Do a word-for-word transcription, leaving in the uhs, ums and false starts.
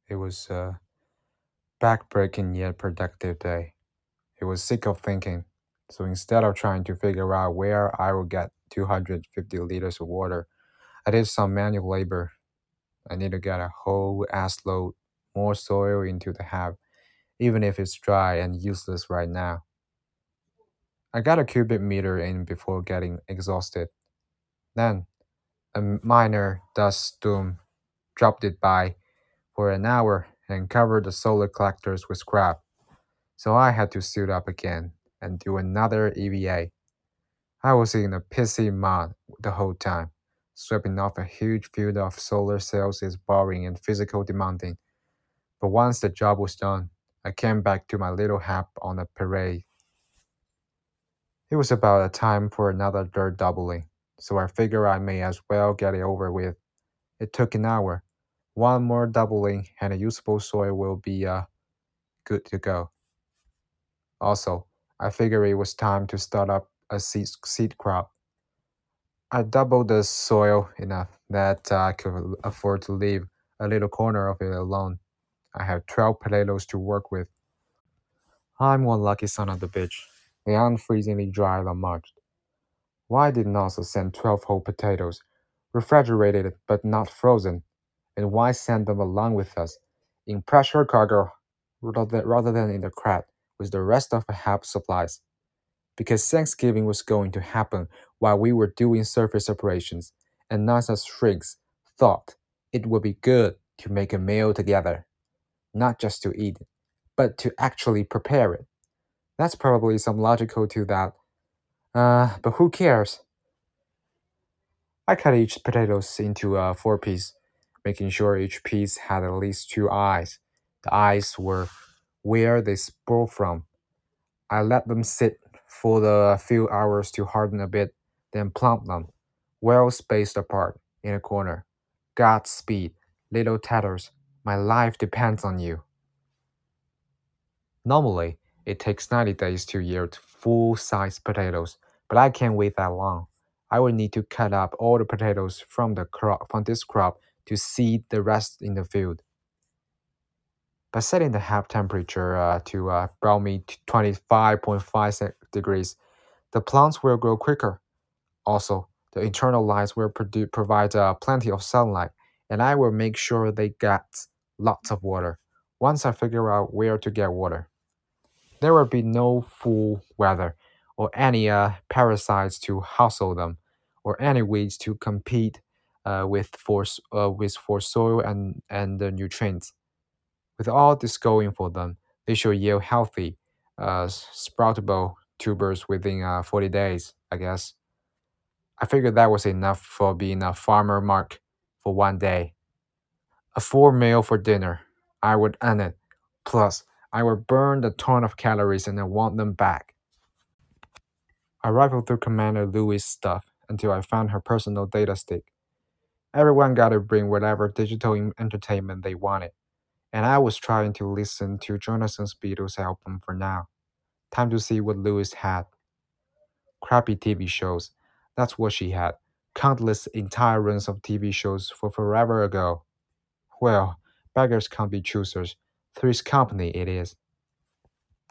It was a backbreaking yet productive day. He was sick of thinking, so instead of trying to figure out where I would get two hundred fifty liters of water, I did some manual labor. I need to get a whole ass load more soil into the hab, even if it's dry and useless right now. I got a cubic meter in before getting exhausted. Then, a minor dust storm dropped it by for an hour and covered the solar collectors with crap. So I had to suit up again and do another E V A. I was in a pissy mud the whole time. Sweeping off a huge field of solar cells is boring and physical demanding. But once the job was done, I came back to my little hap on the parade. It was about a time for another dirt doubling, so I figured I may as well get it over with. It took an hour. One more doubling and the usable soil will be uh, good to go. Also, I figured it was time to start up a seed, seed crop. I doubled the soil enough that I could afford to leave a little corner of it alone. I have twelve potatoes to work with. I'm one lucky son of the bitch. They aren't freezingly dry or marched. Why didn't also send twelve whole potatoes, refrigerated but not frozen? And why send them along with us, in pressure cargo rather rather than in the crate with the rest of the help supplies? Because Thanksgiving was going to happen while we were doing surface operations, and none of us shrinks thought it would be good to make a meal together, not just to eat it, but to actually prepare it. That's probably some logical to that. Uh, but who cares? I cut each potatoes into uh, four pieces, making sure each piece had at least two eyes. The eyes were where they sprung from. I let them sit for the few hours to harden a bit, then plump them, well spaced apart, in a corner. Godspeed, little tatters. My life depends on you. Normally, it takes ninety days to yield full-sized potatoes, but I can't wait that long. I will need to cut up all the potatoes from the crop from this crop to seed the rest in the field. By setting the half temperature uh, to uh, balmy twenty-five point five degrees, the plants will grow quicker. Also, the internal lines will produ- provide uh, plenty of sunlight, and I will make sure they get lots of water once I figure out where to get water. There will be no foul weather, or any uh, parasites to hustle them, or any weeds to compete uh, with for s- uh, with for soil and and the nutrients. With all this going for them, they should yield healthy, uh, sproutable tubers within uh, forty days, I guess. I figured that was enough for being a farmer mark for one day. A full meal for dinner. I would earn it. Plus, I would burn a ton of calories and I want them back. I rifled through Commander Louis' stuff until I found her personal data stick. Everyone got to bring whatever digital entertainment they wanted, and I was trying to listen to Jonathan's Beatles album for now. Time to see what Louis had. Crappy T V shows. That's what she had. Countless entire runs of T V shows for forever ago. Well, beggars can't be choosers. Three's Company it is.